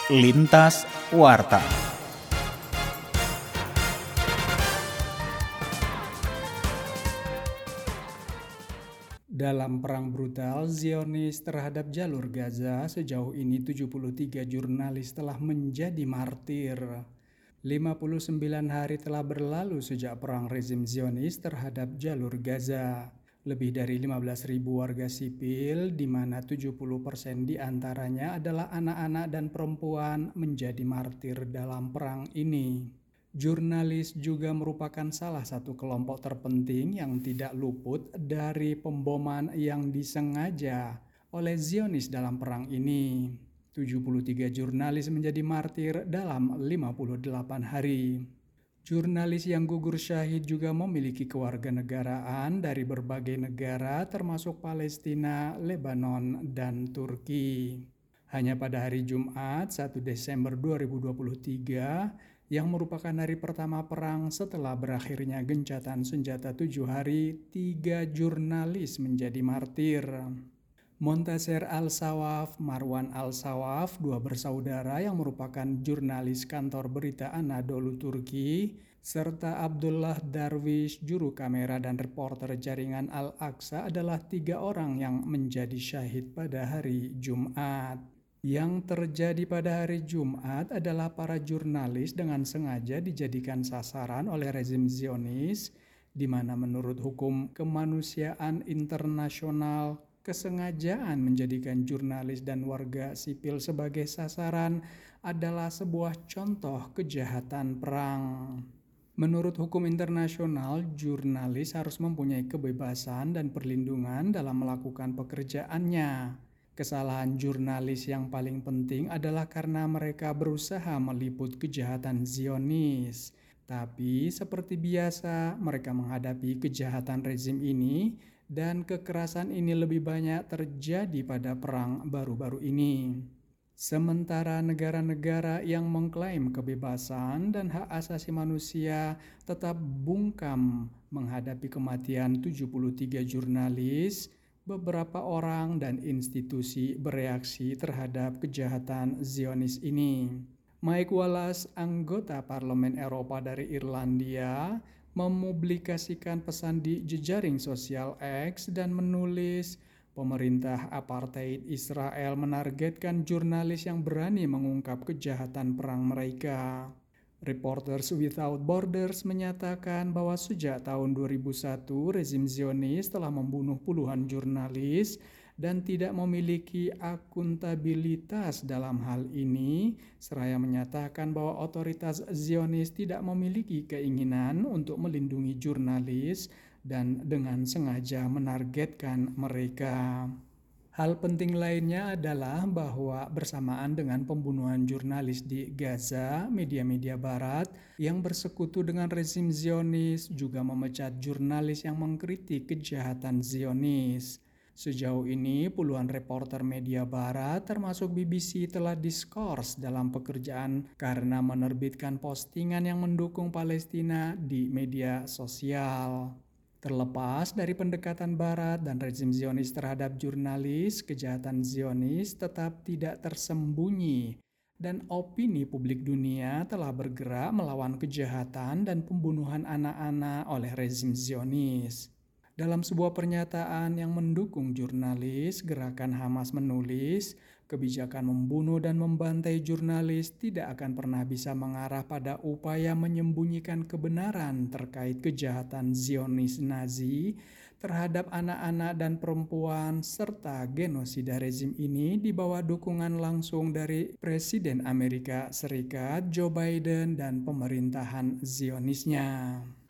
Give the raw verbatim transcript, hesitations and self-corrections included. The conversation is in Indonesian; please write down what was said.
Lintas Warta. Dalam perang brutal Zionis terhadap jalur Gaza, sejauh ini tujuh puluh tiga jurnalis telah menjadi martir. lima puluh sembilan hari telah berlalu sejak perang rezim Zionis terhadap jalur Gaza. Lebih dari lima belas ribu warga sipil, di mana tujuh puluh persen diantaranya adalah anak-anak dan perempuan, menjadi martir dalam perang ini. Jurnalis juga merupakan salah satu kelompok terpenting yang tidak luput dari pemboman yang disengaja oleh Zionis dalam perang ini. tujuh puluh tiga jurnalis menjadi martir dalam lima puluh delapan hari. Jurnalis yang gugur syahid juga memiliki kewarganegaraan dari berbagai negara termasuk Palestina, Lebanon, dan Turki. Hanya pada hari Jumat, satu Desember dua ribu dua puluh tiga, yang merupakan hari pertama perang setelah berakhirnya gencatan senjata tujuh hari, tiga jurnalis menjadi martir. Montaser Al-Sawaf, Marwan Al-Sawaf, dua bersaudara yang merupakan jurnalis kantor berita Anadolu Turki, serta Abdullah Darwish, juru kamera dan reporter jaringan Al-Aqsa adalah tiga orang yang menjadi syahid pada hari Jumat. Yang terjadi pada hari Jumat adalah para jurnalis dengan sengaja dijadikan sasaran oleh rezim Zionis, di mana menurut hukum kemanusiaan internasional, kesengajaan menjadikan jurnalis dan warga sipil sebagai sasaran adalah sebuah contoh kejahatan perang. Menurut hukum internasional, jurnalis harus mempunyai kebebasan dan perlindungan dalam melakukan pekerjaannya. Kesalahan jurnalis yang paling penting adalah karena mereka berusaha meliput kejahatan Zionis. Tapi seperti biasa, mereka menghadapi kejahatan rezim ini, dan kekerasan ini lebih banyak terjadi pada perang baru-baru ini. Sementara negara-negara yang mengklaim kebebasan dan hak asasi manusia tetap bungkam menghadapi kematian tujuh puluh tiga jurnalis, beberapa orang dan institusi bereaksi terhadap kejahatan Zionis ini. Mike Wallace, anggota Parlemen Eropa dari Irlandia, mempublikasikan pesan di jejaring sosial X dan menulis, pemerintah apartheid Israel menargetkan jurnalis yang berani mengungkap kejahatan perang mereka. Reporters Without Borders menyatakan bahwa sejak tahun dua ribu satu rezim Zionis telah membunuh puluhan jurnalis dan tidak memiliki akuntabilitas dalam hal ini, seraya menyatakan bahwa otoritas Zionis tidak memiliki keinginan untuk melindungi jurnalis dan dengan sengaja menargetkan mereka. Hal penting lainnya adalah bahwa bersamaan dengan pembunuhan jurnalis di Gaza, media-media barat yang bersekutu dengan rezim Zionis juga memecat jurnalis yang mengkritik kejahatan Zionis. Sejauh ini, puluhan reporter media barat termasuk B B C telah diskors dalam pekerjaan karena menerbitkan postingan yang mendukung Palestina di media sosial. Terlepas dari pendekatan barat dan rezim Zionis terhadap jurnalis, kejahatan Zionis tetap tidak tersembunyi dan opini publik dunia telah bergerak melawan kejahatan dan pembunuhan anak-anak oleh rezim Zionis. Dalam sebuah pernyataan yang mendukung jurnalis, gerakan Hamas menulis, kebijakan membunuh dan membantai jurnalis tidak akan pernah bisa mengarah pada upaya menyembunyikan kebenaran terkait kejahatan Zionis Nazi terhadap anak-anak dan perempuan serta genosida rezim ini di bawah dukungan langsung dari Presiden Amerika Serikat Joe Biden dan pemerintahan Zionisnya.